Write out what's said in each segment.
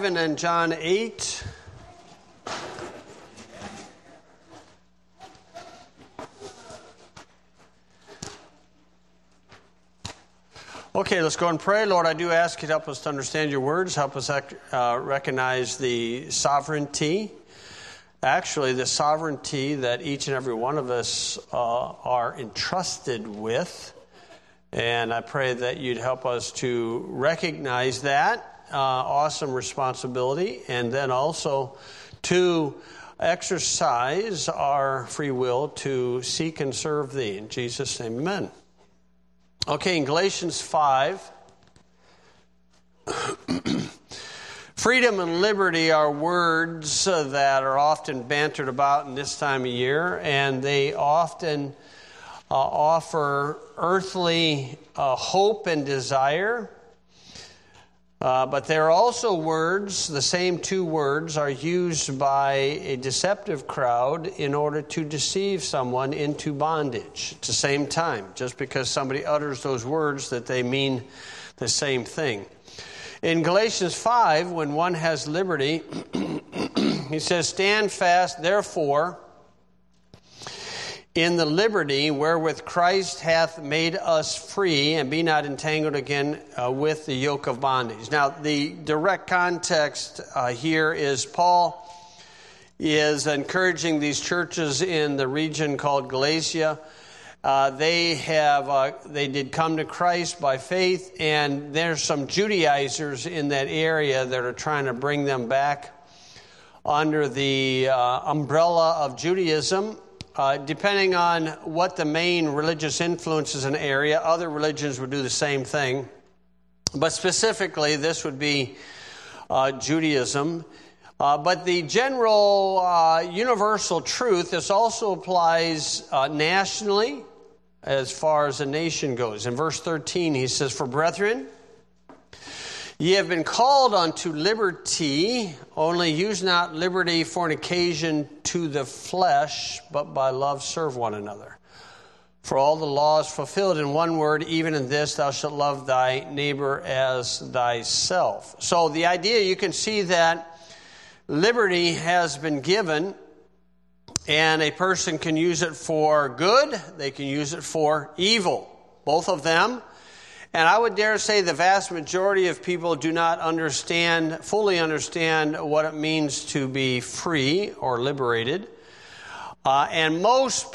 and then John 8. Okay, let's go and pray. Lord, I do ask you to help us to understand your words, help us recognize the sovereignty, actually the sovereignty that each and every one of us are entrusted with. And I pray that you'd help us to recognize that awesome responsibility, and then also to exercise our free will to seek and serve thee. In Jesus' name, amen. Okay, in Galatians 5, freedom and liberty are words that are often bantered about in this time of year, and they often offer earthly hope and desire. But there are also words, the same two words are used by a deceptive crowd in order to deceive someone into bondage at the same time, just because somebody utters those words that they mean the same thing. In Galatians 5, when one has liberty, he says, "Stand fast, therefore, in the liberty wherewith Christ hath made us free, and be not entangled again with the yoke of bondage." Now, the direct context here is Paul is encouraging these churches in the region called Galatia. They did come to Christ by faith, and there's some Judaizers in that area that are trying to bring them back under the umbrella of Judaism. Depending on what the main religious influence is in an area, other religions would do the same thing. But specifically, this would be Judaism. But the general universal truth, this also applies nationally as far as a nation goes. In verse 13, he says, "For brethren, ye have been called unto liberty, only use not liberty for an occasion to the flesh, but by love serve one another. For all the law is fulfilled in one word, even in this, thou shalt love thy neighbor as thyself." So the idea, you can see that liberty has been given, and a person can use it for good, they can use it for evil, both of them. And I would dare say the vast majority of people do not fully understand what it means to be free or liberated. And most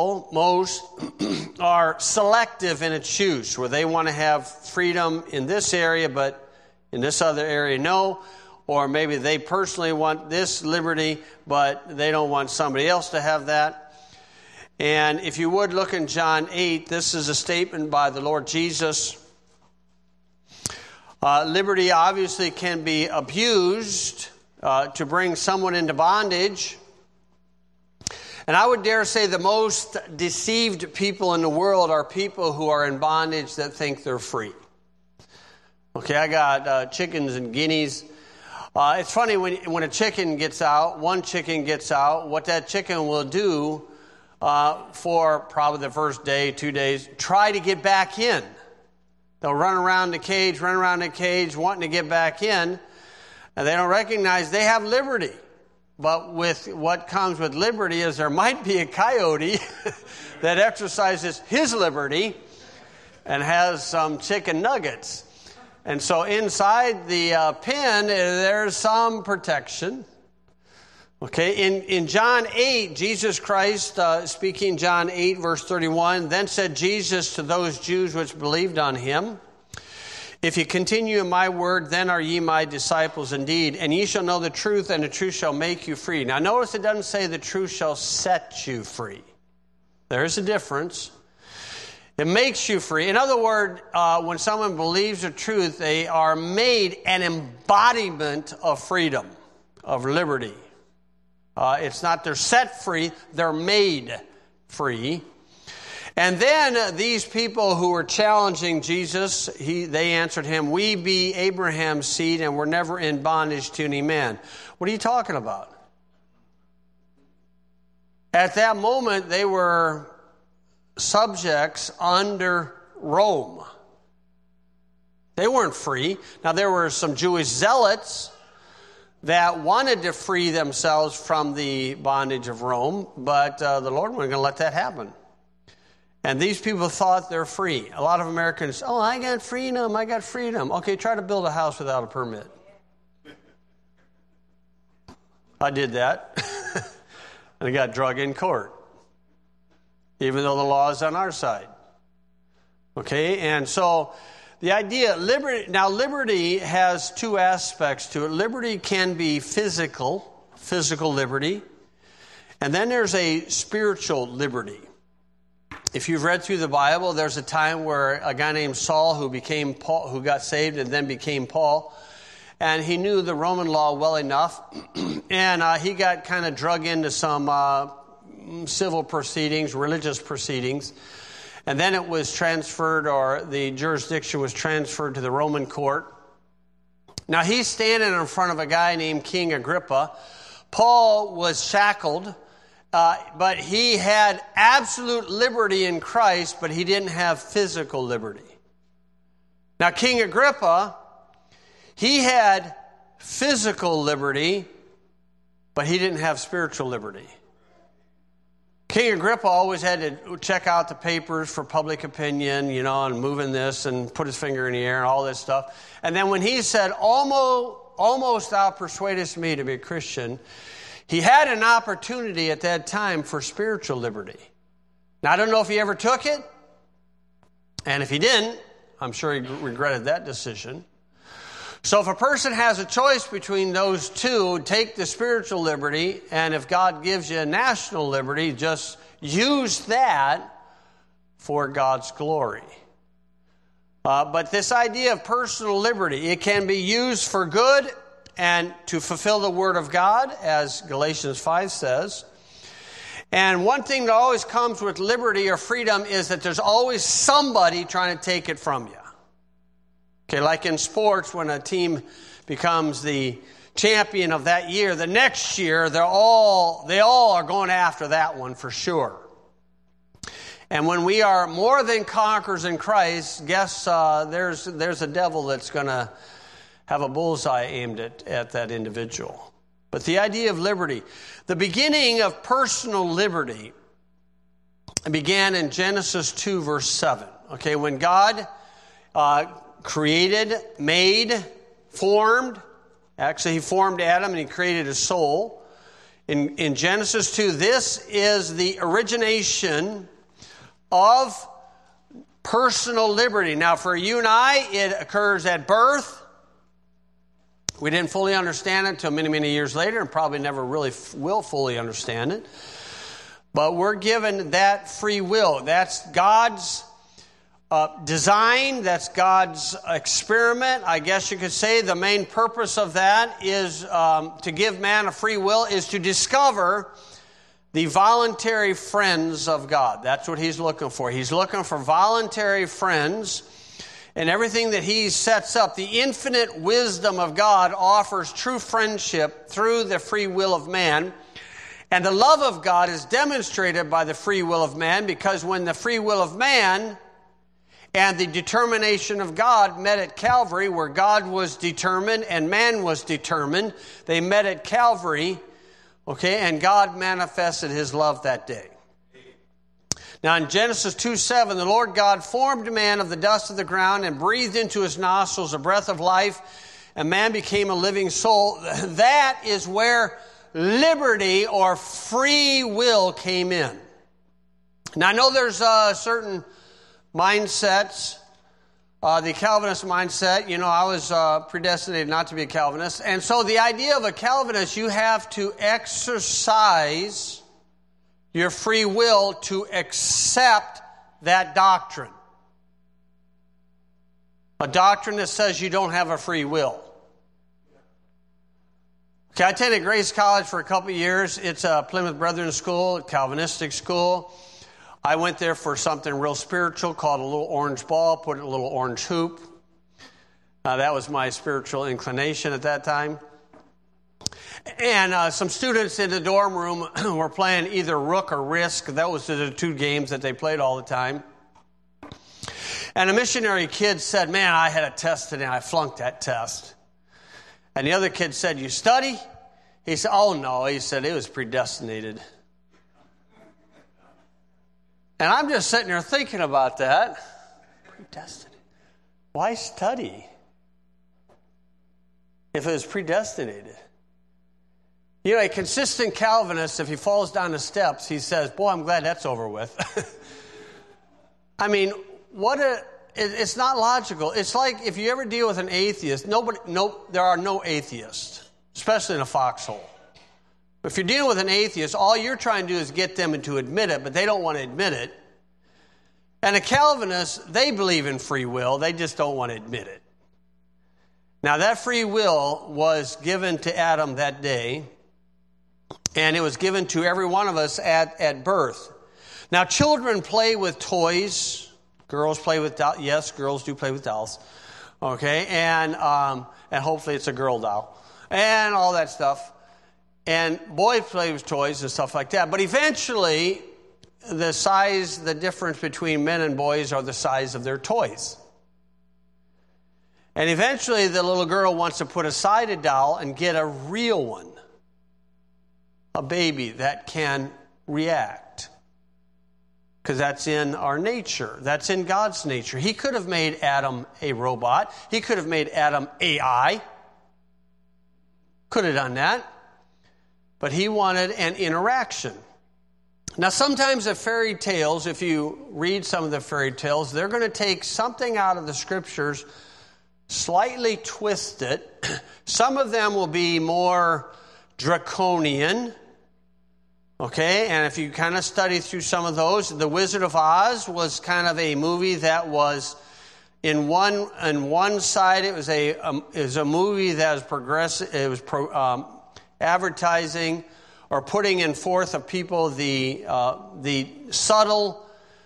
are selective in its use, where they want to have freedom in this area, but in this other area, no. Or maybe they personally want this liberty, but they don't want somebody else to have that. And if you would look in John 8, this is a statement by the Lord Jesus. Liberty obviously can be abused to bring someone into bondage. And I would dare say the most deceived people in the world are people who are in bondage that think they're free. Okay, I got chickens and guineas. It's funny when a chicken gets out, one chicken gets out, what that chicken will do for probably the first day, 2 days, try to get back in. They'll run around the cage, wanting to get back in, and they don't recognize they have liberty. But with what comes with liberty is there might be a coyote that exercises his liberty and has some chicken nuggets. And so inside the pen, there's some protection. Okay, in John 8, Jesus Christ, speaking John 8, verse 31, "Then said Jesus to those Jews which believed on him, If ye continue in my word, then are ye my disciples indeed, and ye shall know the truth, and the truth shall make you free." Now notice it doesn't say the truth shall set you free. There is a difference. It makes you free. In other words, when someone believes the truth, they are made an embodiment of freedom, of liberty. It's not they're set free, they're made free. And then these people who were challenging Jesus, they answered him, "We be Abraham's seed, and we're never in bondage to any man." What are you talking about? At that moment, they were subjects under Rome. They weren't free. Now, there were some Jewish zealots that wanted to free themselves from the bondage of Rome, but the Lord wasn't going to let that happen. And these people thought they're free. A lot of Americans, I got freedom, I got freedom. Okay, try to build a house without a permit. I did that, and I got drug in court, even though the law is on our side. Okay, and so the idea, liberty has two aspects to it. Liberty can be physical liberty, and then there's a spiritual liberty. If you've read through the Bible, there's a time where a guy named Saul who became Paul, who got saved and then became Paul, and he knew the Roman law well enough, and he got kind of drug into some civil proceedings, religious proceedings, and then it was transferred, or the jurisdiction was transferred to the Roman court. Now he's standing in front of a guy named King Agrippa. Paul was shackled, but he had absolute liberty in Christ, but he didn't have physical liberty. Now King Agrippa, he had physical liberty, but he didn't have spiritual liberty. King Agrippa always had to check out the papers for public opinion, and moving this and put his finger in the air and all this stuff. And then when he said, almost thou persuadest me to be a Christian, he had an opportunity at that time for spiritual liberty. Now, I don't know if he ever took it, and if he didn't, I'm sure he regretted that decision. So if a person has a choice between those two, take the spiritual liberty, and if God gives you a national liberty, just use that for God's glory. But this idea of personal liberty, it can be used for good and to fulfill the Word of God, as Galatians 5 says. And one thing that always comes with liberty or freedom is that there's always somebody trying to take it from you. Okay, like in sports, when a team becomes the champion of that year, the next year, they all are going after that one for sure. And when we are more than conquerors in Christ, guess there's a devil that's going to have a bullseye aimed at that individual. But the idea of liberty, the beginning of personal liberty began in Genesis 2, verse 7. Okay, when God created, made, formed. Actually, he formed Adam and he created a soul. In Genesis 2, this is the origination of personal liberty. Now, for you and I, it occurs at birth. We didn't fully understand it until many, many years later, and probably never really will fully understand it. But we're given that free will. That's God's design, that's God's experiment. I guess you could say the main purpose of that is to give man a free will, is to discover the voluntary friends of God. That's what he's looking for. He's looking for voluntary friends, and everything that he sets up, the infinite wisdom of God offers true friendship through the free will of man. And the love of God is demonstrated by the free will of man, because when the free will of man and the determination of God met at Calvary, where God was determined and man was determined, they met at Calvary, okay, and God manifested his love that day. Now in Genesis 2:7, the Lord God formed man of the dust of the ground and breathed into his nostrils a breath of life, and man became a living soul. That is where liberty or free will came in. Now I know there's certain mindsets, the Calvinist mindset. I was predestinated not to be a Calvinist. And so the idea of a Calvinist, you have to exercise your free will to accept that doctrine. A doctrine that says you don't have a free will. Okay, I attended Grace College for a couple of years. It's a Plymouth Brethren school, a Calvinistic school. I went there for something real spiritual called a little orange ball, put in a little orange hoop. That was my spiritual inclination at that time. And some students in the dorm room were playing either Rook or Risk. That was the two games that they played all the time. And a missionary kid said, "Man, I had a test today. I flunked that test." And the other kid said, you study? He said, oh no. He said, it was predestinated. And I'm just sitting there thinking about that. Predestinated. Why study if it was predestinated? You know, a consistent Calvinist, if he falls down the steps, he says, boy, I'm glad that's over with. I mean, it's not logical. It's like if you ever deal with an atheist, there are no atheists, especially in a foxhole. If you're dealing with an atheist, all you're trying to do is get them to admit it, but they don't want to admit it. And a Calvinist, they believe in free will, they just don't want to admit it. Now, that free will was given to Adam that day, and it was given to every one of us at birth. Now, children play with toys. Girls play with dolls. Yes, girls do play with dolls. Okay, and hopefully it's a girl doll. And all that stuff. And boys play with toys and stuff like that. But eventually, the difference between men and boys are the size of their toys. And eventually, the little girl wants to put aside a doll and get a real one. A baby that can react. Because that's in our nature. That's in God's nature. He could have made Adam a robot. He could have made Adam AI. Could have done that. But he wanted an interaction. Now, sometimes the fairy tales, if you read some of the fairy tales, they're going to take something out of the scriptures, slightly twist it. Some of them will be more draconian. Okay, and if you kind of study through some of those, The Wizard of Oz was kind of a movie that was on one side it was a movie that was progressive. It was advertising or putting in forth of people the subtle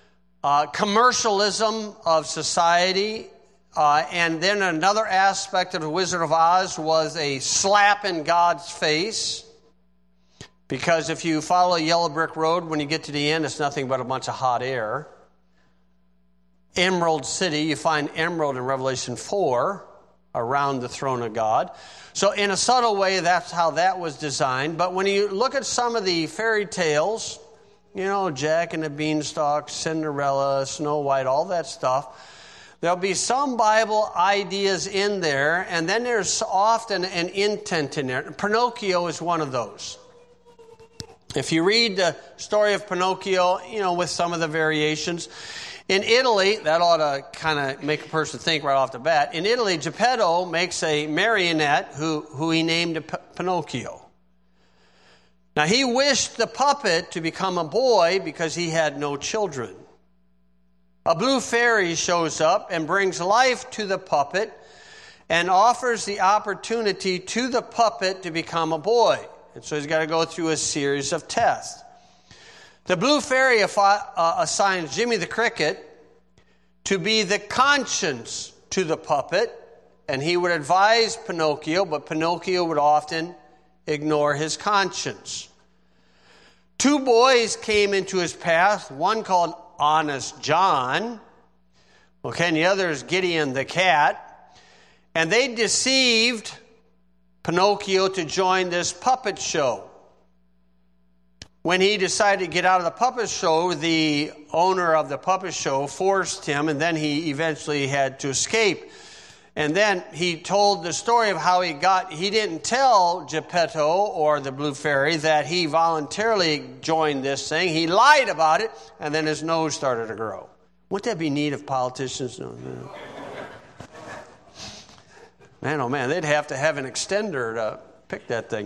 commercialism of society, and then another aspect of The Wizard of Oz was a slap in God's face. Because if you follow Yellow Brick Road, when you get to the end, it's nothing but a bunch of hot air. Emerald City, you find emerald in Revelation 4 around the throne of God. So in a subtle way, that's how that was designed. But when you look at some of the fairy tales, you know, Jack and the Beanstalk, Cinderella, Snow White, all that stuff, there'll be some Bible ideas in there, and then there's often an intent in there. Pinocchio is one of those. If you read the story of Pinocchio, you know, with some of the variations, in Italy, that ought to kind of make a person think right off the bat. In Italy, Geppetto makes a marionette who he named Pinocchio. Now, he wished the puppet to become a boy because he had no children. A blue fairy shows up and brings life to the puppet and offers the opportunity to the puppet to become a boy. And so he's got to go through a series of tests. The blue fairy assigns Jimmy the Cricket to be the conscience to the puppet, and he would advise Pinocchio, but Pinocchio would often ignore his conscience. Two boys came into his path, one called Honest John, and the other is Gideon the cat, and they deceived Pinocchio to join this puppet show. When he decided to get out of the puppet show, the owner of the puppet show forced him, and then he eventually had to escape. And then he told the story of how he didn't tell Geppetto or the Blue Fairy that he voluntarily joined this thing. He lied about it, and then his nose started to grow. Wouldn't that be neat if politicians knew? Man, oh man, they'd have to have an extender to pick that thing.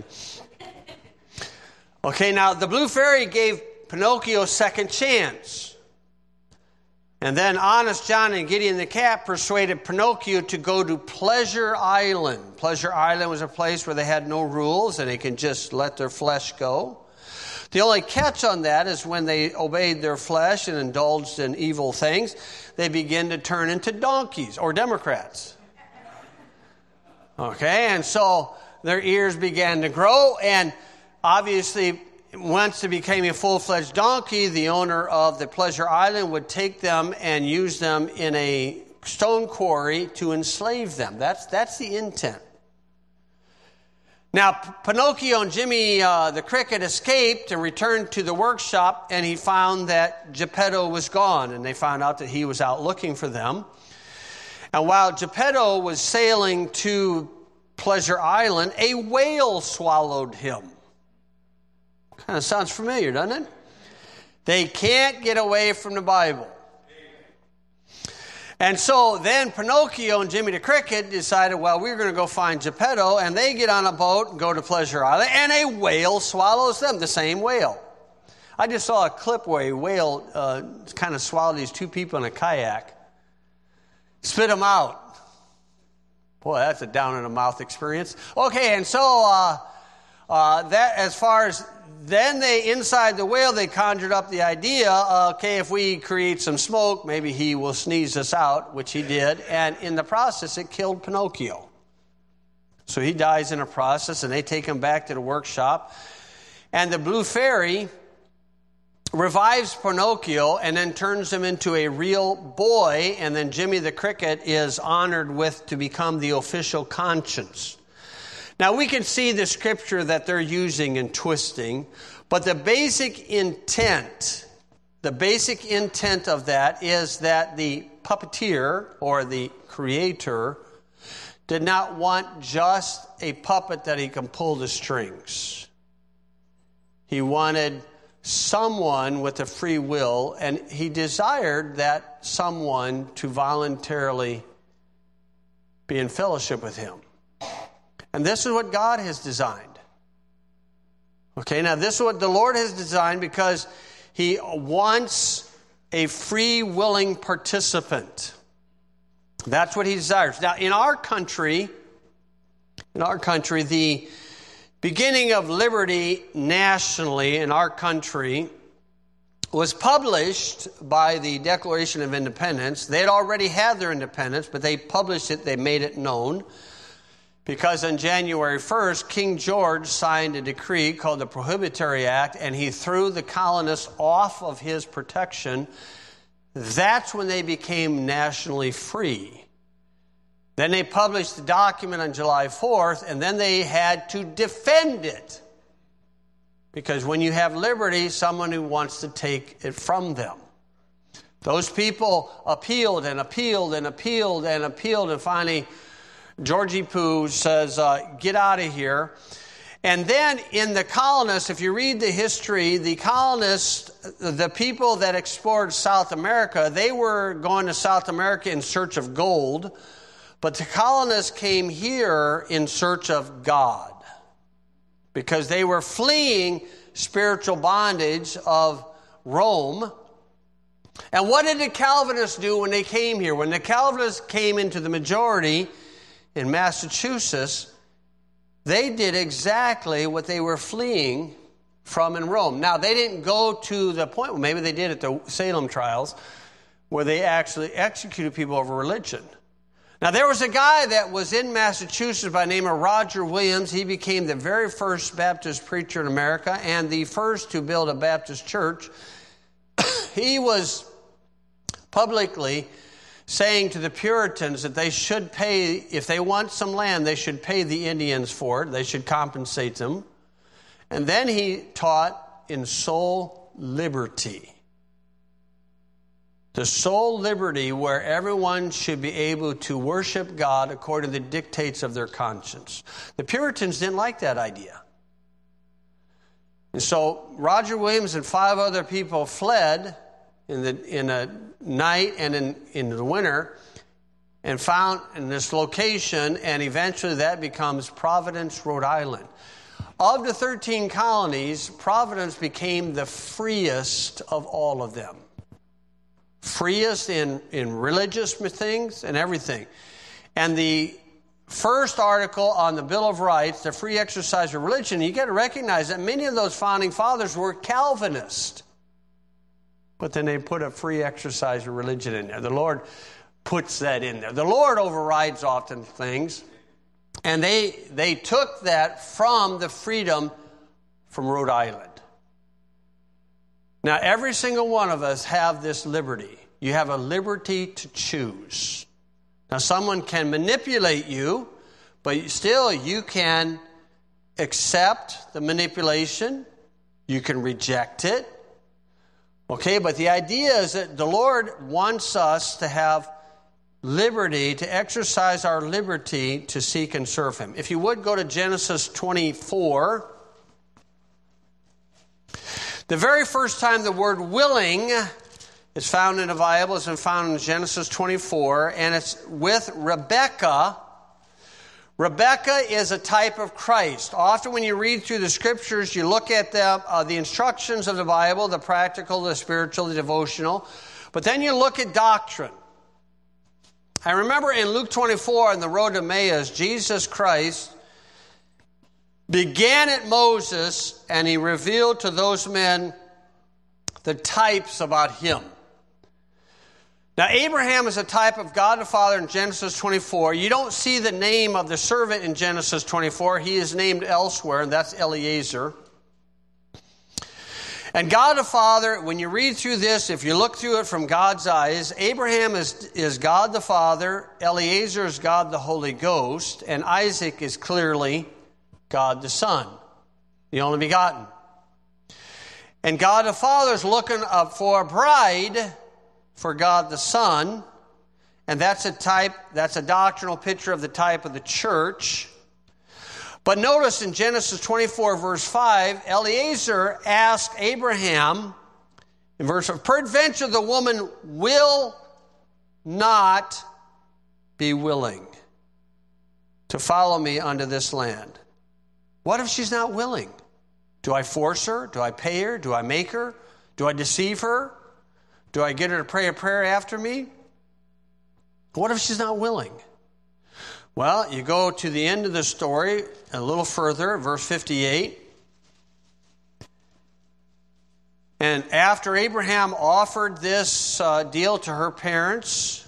Okay, now the Blue Fairy gave Pinocchio a second chance. And then Honest John and Gideon the cat persuaded Pinocchio to go to Pleasure Island. Pleasure Island was a place where they had no rules and they can just let their flesh go. The only catch on that is when they obeyed their flesh and indulged in evil things, they begin to turn into donkeys or Democrats. Okay, and so their ears began to grow, and obviously, once they became a full-fledged donkey, the owner of the Pleasure Island would take them and use them in a stone quarry to enslave them. That's the intent. Now, Pinocchio and Jimmy the Cricket escaped and returned to the workshop, and he found that Geppetto was gone, and they found out that he was out looking for them. And while Geppetto was sailing to Pleasure Island, a whale swallowed him. Kind of sounds familiar, doesn't it? They can't get away from the Bible. And so then Pinocchio and Jimmy the Cricket decided, well, we're going to go find Geppetto, and they get on a boat and go to Pleasure Island, and a whale swallows them, the same whale. I just saw a clip where a whale kind of swallowed these two people in a kayak, spit them out. Boy, that's a down-in-the-mouth experience. Okay, and so that as far as then they, inside the whale, they conjured up the idea, okay, if we create some smoke, maybe he will sneeze us out, which he did. And in the process, it killed Pinocchio. So he dies in a process, and they take him back to the workshop. And the Blue Fairy revives Pinocchio and then turns him into a real boy. And then Jimmy the Cricket is honored with to become the official conscience. Now, we can see the scripture that they're using and twisting, but the basic intent of that is that the puppeteer or the creator did not want just a puppet that he can pull the strings. He wanted someone with a free will, and he desired that someone to voluntarily be in fellowship with him. And this is what God has designed. Okay, now this is what the Lord has designed because He wants a free, willing participant. That's what He desires. Now, in our country, the beginning of liberty nationally in our country was published by the Declaration of Independence. They had already had their independence, but they published it, they made it known. Because on January 1st, King George signed a decree called the Prohibitory Act, and he threw the colonists off of his protection. That's when they became nationally free. Then they published the document on July 4th, and then they had to defend it. Because when you have liberty, someone who wants to take it from them. Those people appealed and appealed and appealed and appealed, and finally Georgie Poo says, get out of here. And then in the colonists, if you read the history, the colonists, the people that explored South America, they were going to South America in search of gold, but the colonists came here in search of God because they were fleeing spiritual bondage of Rome. And what did the Calvinists do when they came here? When the Calvinists came into the majority in Massachusetts, they did exactly what they were fleeing from in Rome. Now, they didn't go to the point, well, maybe they did at the Salem trials, where they actually executed people over religion. Now, there was a guy that was in Massachusetts by the name of Roger Williams. He became the very first Baptist preacher in America and the first to build a Baptist church. He was publicly saying to the Puritans that they should pay, if they want some land, they should pay the Indians for it. They should compensate them. And then he taught in soul liberty. The soul liberty where everyone should be able to worship God according to the dictates of their conscience. The Puritans didn't like that idea. And so Roger Williams and 5 other people fled in a night and in the winter and found in this location, and eventually that becomes Providence, Rhode Island. Of the 13 colonies, Providence became the freest of all of them. Freest in religious things and everything. And the first article on the Bill of Rights, the free exercise of religion, you got to recognize that many of those founding fathers were Calvinist. But then they put a free exercise of religion in there. The Lord puts that in there. The Lord overrides often things. And they took that from the freedom from Rhode Island. Now, every single one of us have this liberty. You have a liberty to choose. Now, someone can manipulate you, but still you can accept the manipulation. You can reject it. Okay, but the idea is that the Lord wants us to have liberty, to exercise our liberty to seek and serve Him. If you would, go to Genesis 24. The very first time the word willing is found in the Bible is found in Genesis 24, and it's with Rebekah. Rebekah is a type of Christ. Often when you read through the Scriptures, you look at the instructions of the Bible, the practical, the spiritual, the devotional, but then you look at doctrine. I remember in Luke 24 on the road to Emmaus, Jesus Christ began at Moses, and He revealed to those men the types about Him. Now, Abraham is a type of God the Father in Genesis 24. You don't see the name of the servant in Genesis 24. He is named elsewhere, and that's Eliezer. And God the Father, when you read through this, if you look through it from God's eyes, Abraham is God the Father, Eliezer is God the Holy Ghost, and Isaac is clearly God the Son, the only begotten. And God the Father is looking up for a bride for God the Son, and that's a type, that's a doctrinal picture of the type of the church. But notice in Genesis 24, verse 5, Eliezer asked Abraham, in verse 5, peradventure the woman will not be willing to follow me unto this land. What if she's not willing? Do I force her? Do I pay her? Do I make her? Do I deceive her? Do I get her to pray a prayer after me? What if she's not willing? Well, you go to the end of the story a little further, verse 58. And after Abraham offered this deal to her parents,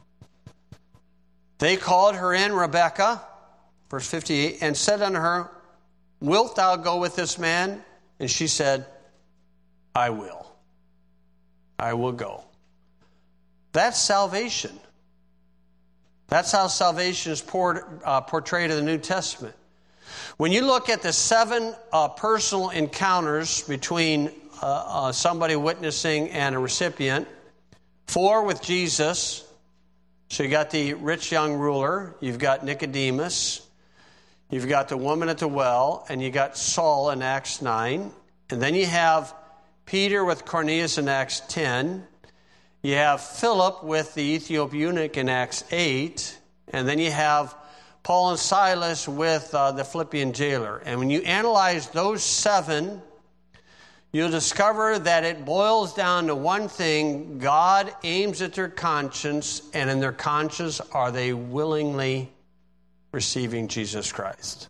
they called her in, Rebekah, verse 58, and said unto her, wilt thou go with this man? And she said, I will. I will go. That's salvation. That's how salvation is portrayed in the New Testament. When you look at the 7 personal encounters between somebody witnessing and a recipient, 4 with Jesus. So you got the rich young ruler, you've got Nicodemus, you've got the woman at the well, and you got Saul in Acts 9. And then you have Peter with Cornelius in Acts 10. You have Philip with the Ethiopian eunuch in Acts 8. And then you have Paul and Silas with the Philippian jailer. And when you analyze those 7, you'll discover that it boils down to one thing. God aims at their conscience, and in their conscience are they willingly receiving Jesus Christ.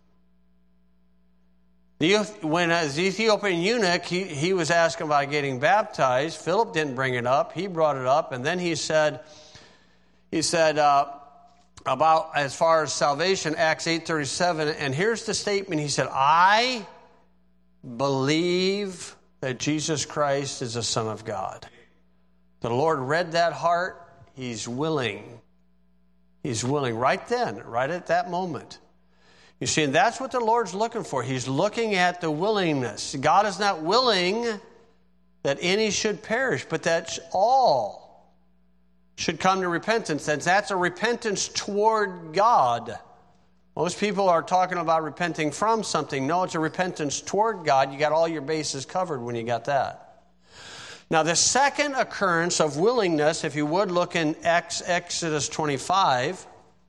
When the Ethiopian eunuch, he was asking about getting baptized. Philip didn't bring it up. He brought it up, and then he said about as far as salvation, Acts 8:37, and here's the statement. He said, I believe that Jesus Christ is the Son of God. The Lord read that heart. He's willing. He's willing right then, right at that moment. You see, and that's what the Lord's looking for. He's looking at the willingness. God is not willing that any should perish, but that all should come to repentance. And that's a repentance toward God. Most people are talking about repenting from something. No, it's a repentance toward God. You got all your bases covered when you got that. Now, the second occurrence of willingness, if you would look in Exodus 25,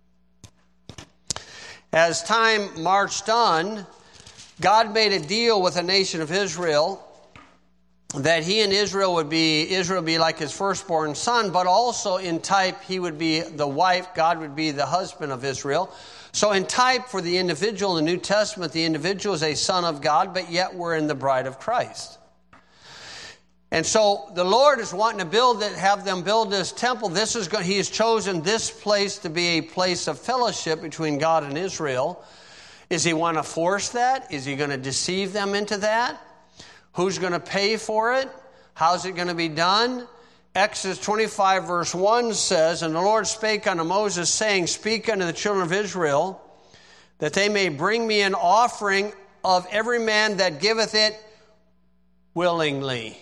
as time marched on, God made a deal with the nation of Israel that he and Israel would be like his firstborn son, but also in type he would be the wife, God would be the husband of Israel. So in type for the individual in the New Testament, the individual is a son of God, but yet we're in the bride of Christ. And so the Lord is wanting to have them build this temple. He has chosen this place to be a place of fellowship between God and Israel. Is he want to force that? Is he going to deceive them into that? Who's going to pay for it? How's it going to be done? Exodus 25 verse 1 says, and the Lord spake unto Moses, saying, speak unto the children of Israel, that they may bring me an offering of every man that giveth it willingly.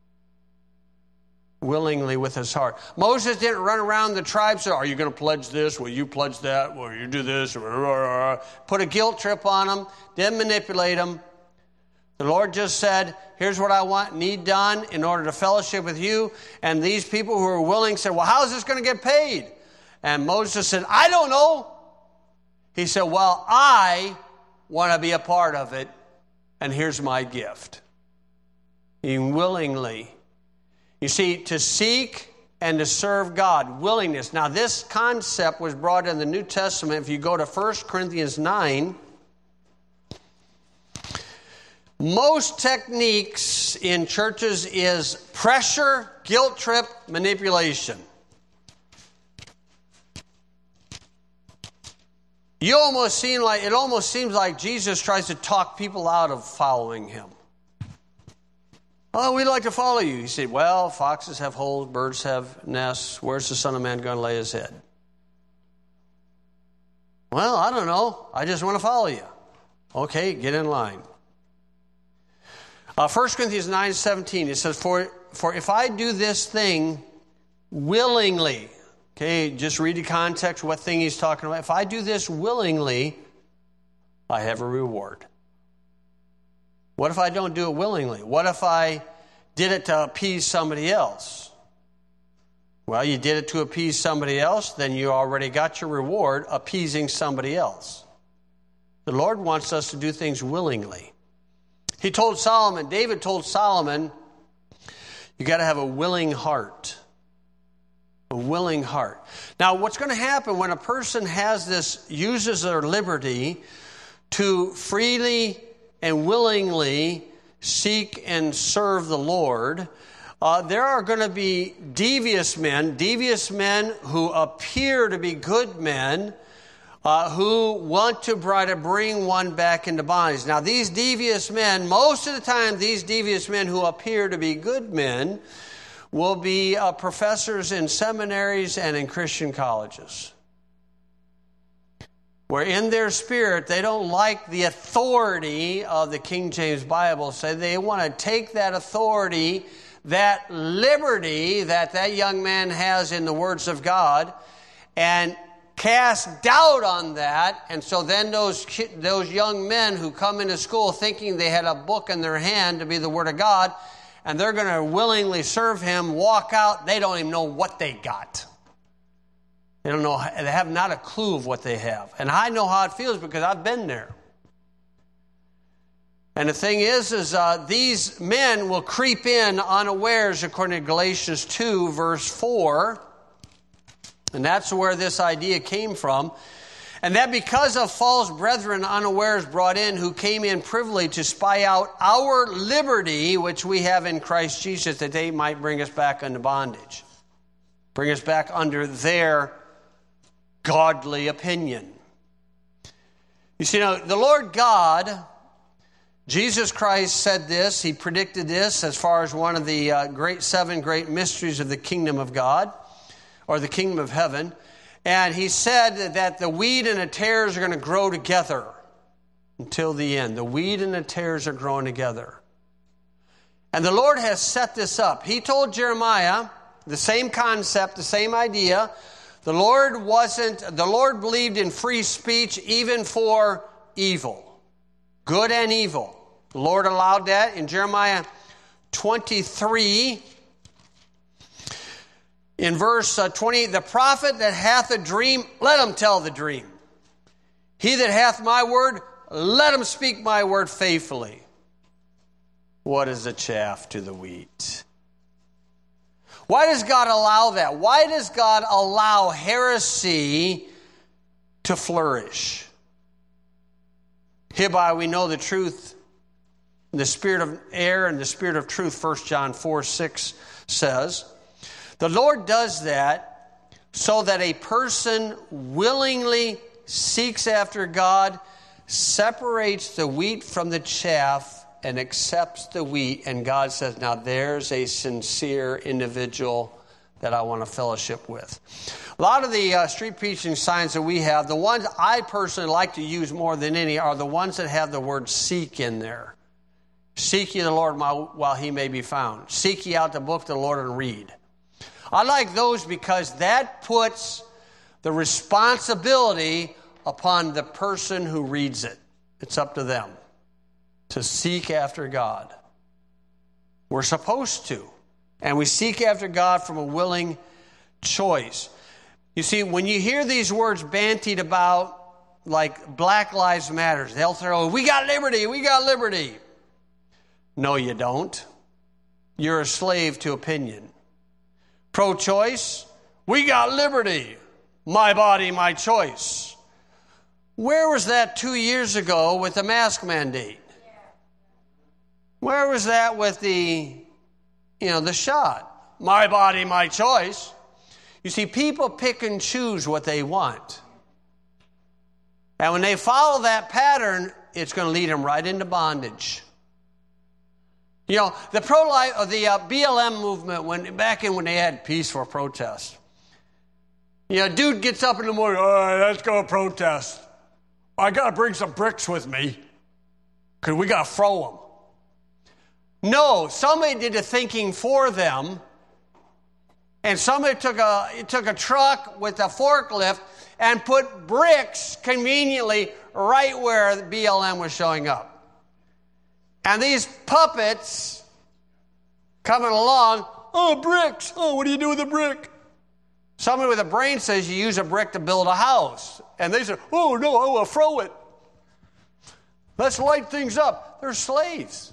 Willingly with his heart. Moses didn't run around the tribes and say, are you going to pledge this? Will you pledge that? Will you do this? Put a guilt trip on them. Didn't manipulate them. The Lord just said, here's what I need done in order to fellowship with you. And these people who were willing said, well, how is this going to get paid? And Moses said, I don't know. He said, well, I want to be a part of it, and here's my gift. He willingly. You see, to seek and to serve God, willingness. Now, this concept was brought in the New Testament. If you go to 1 Corinthians 9, most techniques in churches is pressure, guilt trip, manipulation. It almost seems like Jesus tries to talk people out of following him. Oh, we'd like to follow you. He said, well, foxes have holes, birds have nests. Where's the Son of Man going to lay his head? Well, I don't know. I just want to follow you. Okay, get in line. 1 Corinthians 9:17, it says, For if I do this thing willingly, okay, just read the context, what thing he's talking about. If I do this willingly, I have a reward. What if I don't do it willingly? What if I did it to appease somebody else? Well, you did it to appease somebody else, then you already got your reward, appeasing somebody else. The Lord wants us to do things willingly. He told Solomon, David told Solomon, you got to have a willing heart. A willing heart. Now, what's going to happen when a person uses their liberty to freely and willingly seek and serve the Lord, there are going to be devious men who appear to be good men, who want to try to bring one back into bondage. Now, these devious men, most of the time, these devious men who appear to be good men will be professors in seminaries and in Christian colleges, where in their spirit they don't like the authority of the King James Bible. So they want to take that authority, that liberty that young man has in the words of God, and cast doubt on that. And so then those young men who come into school thinking they had a book in their hand to be the Word of God, and they're going to willingly serve him, walk out, they don't even know what they got. They don't know. They have not a clue of what they have. And I know how it feels because I've been there. And the thing is these men will creep in unawares, according to Galatians 2, verse 4. And that's where this idea came from. And that because of false brethren unawares brought in, who came in privily to spy out our liberty, which we have in Christ Jesus, that they might bring us back into bondage. Bring us back under their godly opinion. You see, now, the Lord God, Jesus Christ said this, he predicted this as far as one of the seven great mysteries of the kingdom of God, or the kingdom of heaven. And he said that the wheat and the tares are going to grow together until the end. The wheat and the tares are growing together. And the Lord has set this up. He told Jeremiah the same concept, the same idea. The Lord believed in free speech even for evil, good and evil. The Lord allowed that in Jeremiah 23. In verse 20, the prophet that hath a dream, let him tell the dream. He that hath my word, let him speak my word faithfully. What is the chaff to the wheat? Why does God allow that? Why does God allow heresy to flourish? Hereby we know the truth, the spirit of error and the spirit of truth, 1 John 4:6 says. The Lord does that so that a person willingly seeks after God, separates the wheat from the chaff, and accepts the wheat. And God says, now there's a sincere individual that I want to fellowship with. A lot of the street preaching signs that we have, the ones I personally like to use more than any are the ones that have the word seek in there. Seek ye the Lord while he may be found. Seek ye out the book of the Lord and read. I like those because that puts the responsibility upon the person who reads it. It's up to them to seek after God. We're supposed to. And we seek after God from a willing choice. You see, when you hear these words bantied about, like Black Lives Matter, they'll throw, we got liberty, we got liberty. No, you don't. You're a slave to opinion. Pro-choice, we got liberty. My body, my choice. Where was that 2 years ago with the mask mandate? Where was that with the shot? My body, my choice. You see, people pick and choose what they want. And when they follow that pattern, it's going to lead them right into bondage. You know, the pro-life, the BLM movement, back when they had peaceful protest. You know, dude gets up in the morning, all right, let's go protest. I got to bring some bricks with me because we got to throw them. No, somebody did the thinking for them, and somebody took a truck with a forklift and put bricks conveniently right where the BLM was showing up. And these puppets coming along, oh, bricks, oh, what do you do with a brick? Somebody with a brain says you use a brick to build a house. And they say, oh, no, I will throw it. Let's light things up. They're slaves.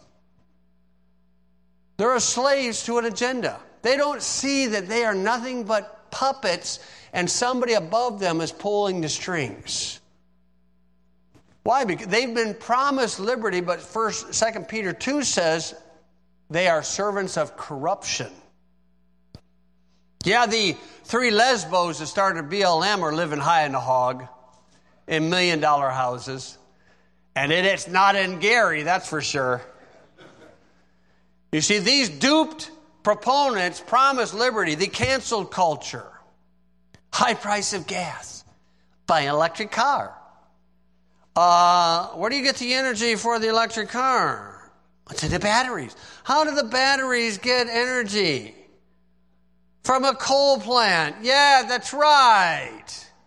They're slaves to an agenda. They don't see that they are nothing but puppets and somebody above them is pulling the strings. Why? Because they've been promised liberty, but 2 Peter 2 says they are servants of corruption. Yeah, the 3 lesbos that started BLM are living high in the hog in $1 million houses. And it's not in Gary, that's for sure. You see, these duped proponents promised liberty. They canceled culture. High price of gas. Buy an electric car. Where do you get the energy for the electric car? To the batteries. How do the batteries get energy? From a coal plant. Yeah, that's right.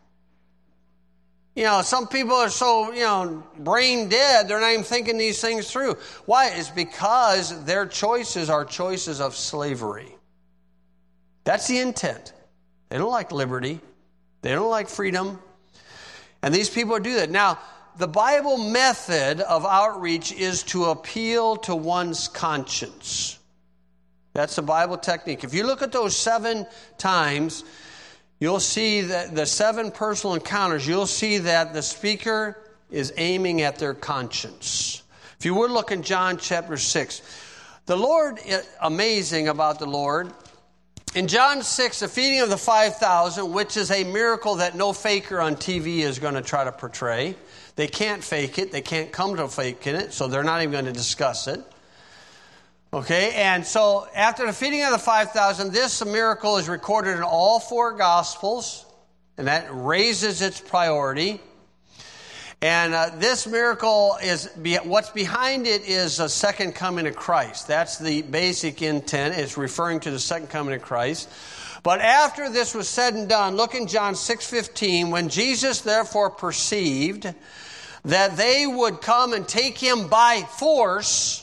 You know, some people are so, brain dead, they're not even thinking these things through. Why? It's because their choices are choices of slavery. That's the intent. They don't like liberty. They don't like freedom. And these people do that. Now, the Bible method of outreach is to appeal to one's conscience. That's the Bible technique. If you look at those 7 times, you'll see that the 7 personal encounters, you'll see that the speaker is aiming at their conscience. If you would look in John chapter 6. The Lord, amazing about the Lord. In John 6, the feeding of the 5,000, which is a miracle that no faker on TV is going to try to portray. They can't fake it. They can't come to faking it, so they're not even going to discuss it. Okay, and so after the feeding of the 5,000, this miracle is recorded in all 4 Gospels, and that raises its priority. And this miracle what's behind it is a second coming of Christ. That's the basic intent. It's referring to the second coming of Christ. But after this was said and done, look in John 6:15, when Jesus therefore perceived that they would come and take him by force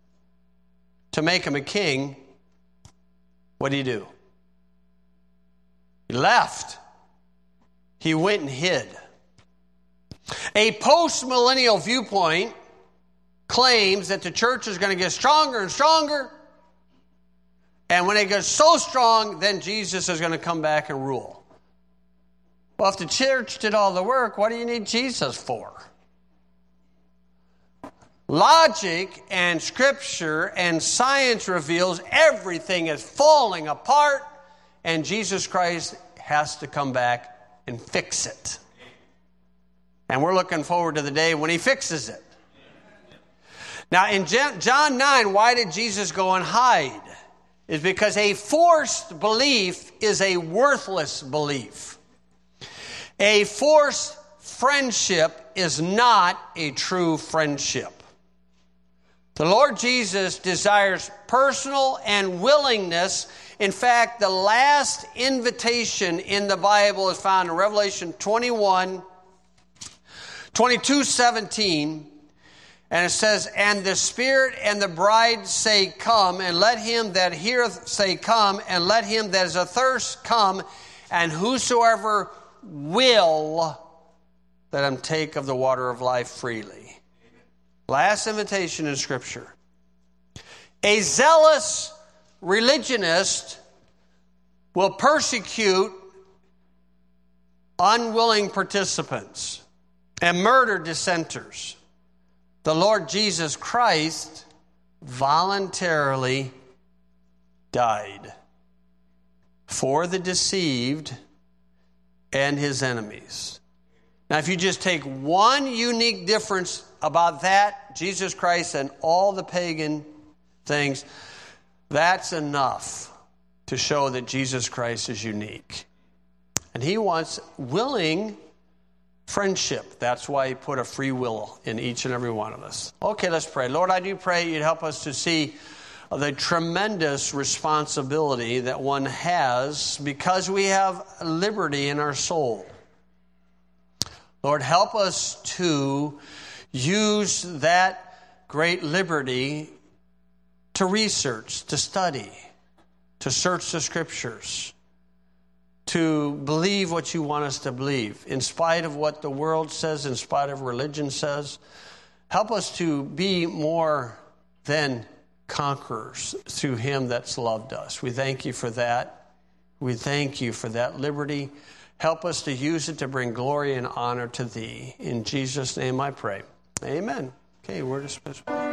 to make him a king, what did he do? He left. He went and hid. A post-millennial viewpoint claims that the church is going to get stronger and stronger. And when it gets so strong, then Jesus is going to come back and rule. Well, if the church did all the work, what do you need Jesus for? Logic and Scripture and science reveals everything is falling apart, and Jesus Christ has to come back and fix it. And we're looking forward to the day when he fixes it. Now, in John 9, why did Jesus go and hide? is because a forced belief is a worthless belief. A forced friendship is not a true friendship. The Lord Jesus desires personal and willingness. In fact, the last invitation in the Bible is found in Revelation 22:17. And it says, "And the Spirit and the bride say, Come, and let him that heareth say, Come, and let him that is athirst come, and whosoever will, let him take of the water of life freely." Last invitation in Scripture. A zealous religionist will persecute unwilling participants and murder dissenters. The Lord Jesus Christ voluntarily died for the deceived and his enemies. Now, if you just take one unique difference about that, Jesus Christ and all the pagan things, that's enough to show that Jesus Christ is unique. And he wants willing friendship. That's why he put a free will in each and every one of us. Okay, let's pray. Lord, I do pray you'd help us to see the tremendous responsibility that one has because we have liberty in our soul. Lord, help us to use that great liberty to research, to study, to search the Scriptures, to believe what you want us to believe, in spite of what the world says, in spite of religion says. Help us to be more than conquerors through him that's loved us. We thank you for that. We thank you for that liberty. Help us to use it to bring glory and honor to thee. In Jesus' name I pray. Amen. Okay, we're dismissed.